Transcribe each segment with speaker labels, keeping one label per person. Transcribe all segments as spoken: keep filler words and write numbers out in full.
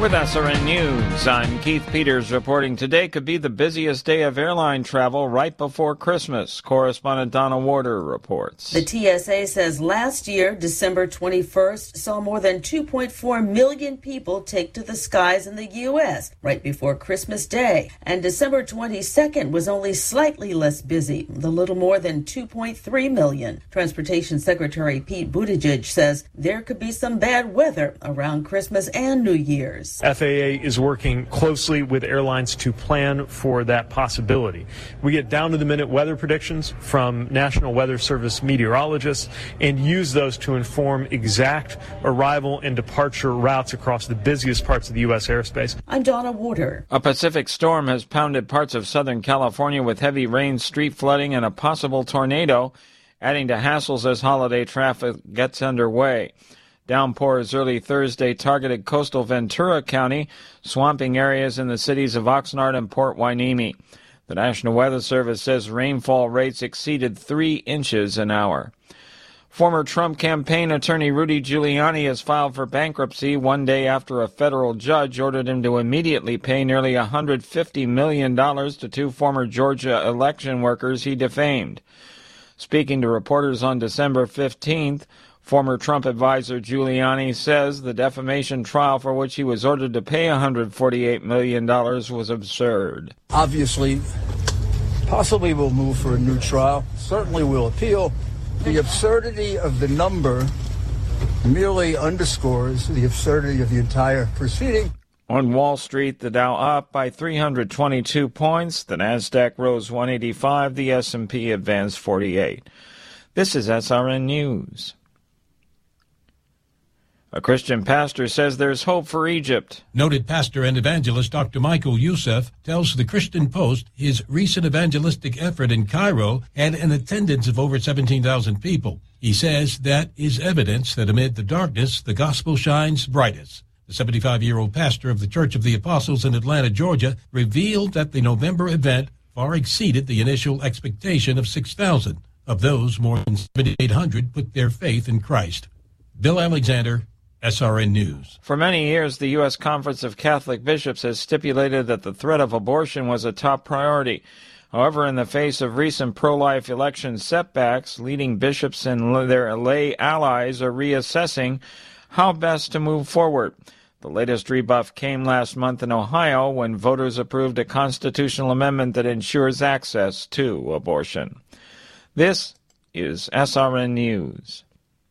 Speaker 1: With S R N News, I'm Keith Peters reporting today could be the busiest day of airline travel right before Christmas. Correspondent Donna Warder reports.
Speaker 2: The T S A says last year, December twenty-first, saw more than two point four million people take to the skies in the U S right before Christmas Day. And December twenty-second was only slightly less busy, a little more than two point three million. Transportation Secretary Pete Buttigieg says there could be some bad weather around Christmas and New Year's.
Speaker 3: F A A is working closely with airlines to plan for that possibility. We get down to the minute weather predictions from National Weather Service meteorologists and use those to inform exact arrival and departure routes across the busiest parts of the U S airspace.
Speaker 2: I'm Donna Warder.
Speaker 1: A Pacific storm has pounded parts of Southern California with heavy rain, street flooding, and a possible tornado, adding to hassles as holiday traffic gets underway. Downpours early Thursday targeted coastal Ventura County, swamping areas in the cities of Oxnard and Port Hueneme. The National Weather Service says rainfall rates exceeded three inches an hour. Former Trump campaign attorney Rudy Giuliani has filed for bankruptcy one day after a federal judge ordered him to immediately pay nearly one hundred fifty million dollars to two former Georgia election workers he defamed. Speaking to reporters on December fifteenth, former Trump advisor Giuliani says the defamation trial for which he was ordered to pay one hundred forty-eight million dollars was absurd.
Speaker 4: Obviously, possibly we'll move for a new trial. Certainly we'll appeal. The absurdity of the number merely underscores the absurdity of the entire proceeding.
Speaker 1: On Wall Street, the Dow up by three hundred twenty-two points. The Nasdaq rose one eighty-five. The S and P advanced forty-eight. This is S R N News. A Christian pastor says there's hope for Egypt.
Speaker 5: Noted pastor and evangelist Doctor Michael Youssef tells the Christian Post his recent evangelistic effort in Cairo had an attendance of over seventeen thousand people. He says that is evidence that amid the darkness, the gospel shines brightest. The seventy-five-year-old pastor of the Church of the Apostles in Atlanta, Georgia, revealed that the November event far exceeded the initial expectation of six thousand. Of those, more than seventy-eight hundred put their faith in Christ. Bill Alexander, S R N News.
Speaker 1: For many years, the U S Conference of Catholic Bishops has stipulated that the threat of abortion was a top priority. However, in the face of recent pro-life election setbacks, leading bishops and their lay allies are reassessing how best to move forward. The latest rebuff came last month in Ohio when voters approved a constitutional amendment that ensures access to abortion. This is S R N News.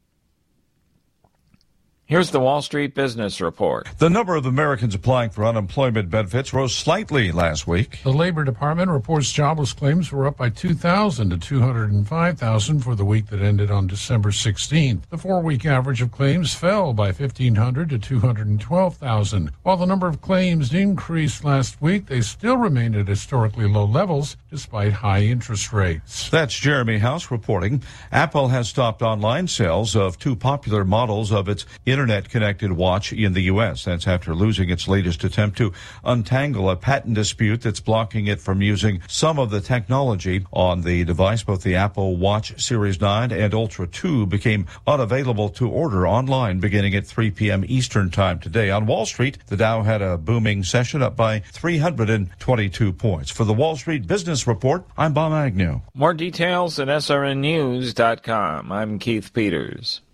Speaker 1: Here's the Wall Street Business Report.
Speaker 6: The number of Americans applying for unemployment benefits rose slightly last week.
Speaker 7: The Labor Department reports jobless claims were up by two thousand to two hundred five thousand for the week that ended on December sixteenth. The four-week average of claims fell by fifteen hundred to two hundred twelve thousand. While the number of claims increased last week, they still remain at historically low levels despite high interest rates.
Speaker 6: That's Jeremy House reporting. Apple has stopped online sales of two popular models of its Internet-connected watch in the U S. That's after losing its latest attempt to untangle a patent dispute that's blocking it from using some of the technology on the device. Both the Apple Watch Series nine and Ultra two became unavailable to order online beginning at three p.m. Eastern Time today. On Wall Street, the Dow had a booming session up by three hundred twenty-two points. For the Wall Street Business Report, I'm Bob Agnew.
Speaker 1: More details at S R N news dot com. I'm Keith Peters.